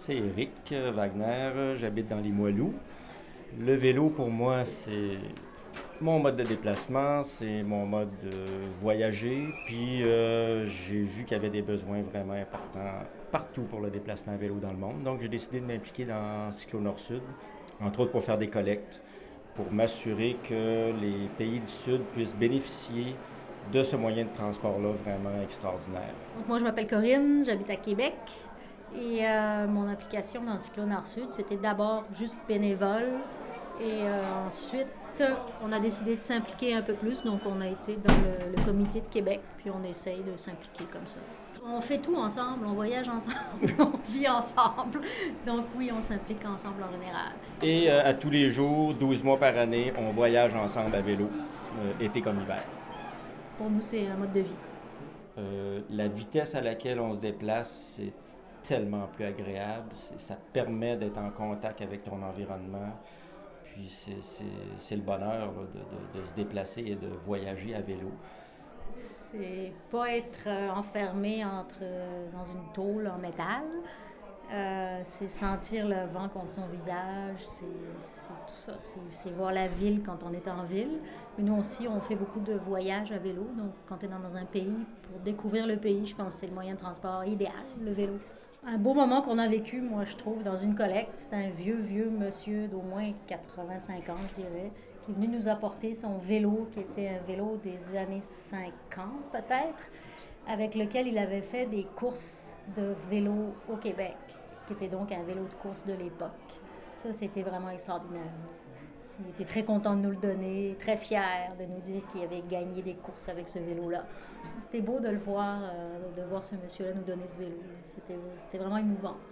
C'est Éric Wagner, j'habite dans les Moilous. Le vélo, pour moi, c'est mon mode de déplacement, c'est mon mode de voyager. Puis j'ai vu qu'il y avait des besoins vraiment importants partout pour le déplacement à vélo dans le monde. Donc j'ai décidé de m'impliquer dans Cyclo Nord-Sud, entre autres pour faire des collectes, pour m'assurer que les pays du Sud puissent bénéficier de ce moyen de transport-là vraiment extraordinaire. Donc moi, je m'appelle Corinne, j'habite à Québec. Et mon application dans Cyclo Nord-Sud, c'était d'abord juste bénévole. Et ensuite, on a décidé de s'impliquer un peu plus. Donc, on a été dans le comité de Québec. Puis, on essaye de s'impliquer comme ça. On fait tout ensemble, on voyage ensemble, on vit ensemble. Donc, oui, on s'implique ensemble en général. Et à tous les jours, 12 mois par année, on voyage ensemble à vélo, été comme hiver. Pour nous, c'est un mode de vie. La vitesse à laquelle on se déplace, c'est tellement plus agréable. Ça permet d'être en contact avec ton environnement. Puis c'est le bonheur là, de se déplacer et de voyager à vélo. C'est pas être enfermé dans une tôle en métal. C'est sentir le vent contre son visage, c'est tout ça. C'est voir la ville quand on est en ville. Mais nous aussi, on fait beaucoup de voyages à vélo. Donc, quand tu es dans un pays, pour découvrir le pays, je pense que c'est le moyen de transport idéal, le vélo. Un beau moment qu'on a vécu, moi, je trouve, dans une collecte. C'est un vieux monsieur d'au moins 85 ans, je dirais, qui est venu nous apporter son vélo, qui était un vélo des années 50, peut-être, avec lequel il avait fait des courses de vélo au Québec, qui était donc un vélo de course de l'époque. Ça, c'était vraiment extraordinaire. Il était très content de nous le donner, très fier de nous dire qu'il avait gagné des courses avec ce vélo-là. C'était beau de le voir, de voir ce monsieur-là nous donner ce vélo. C'était vraiment émouvant.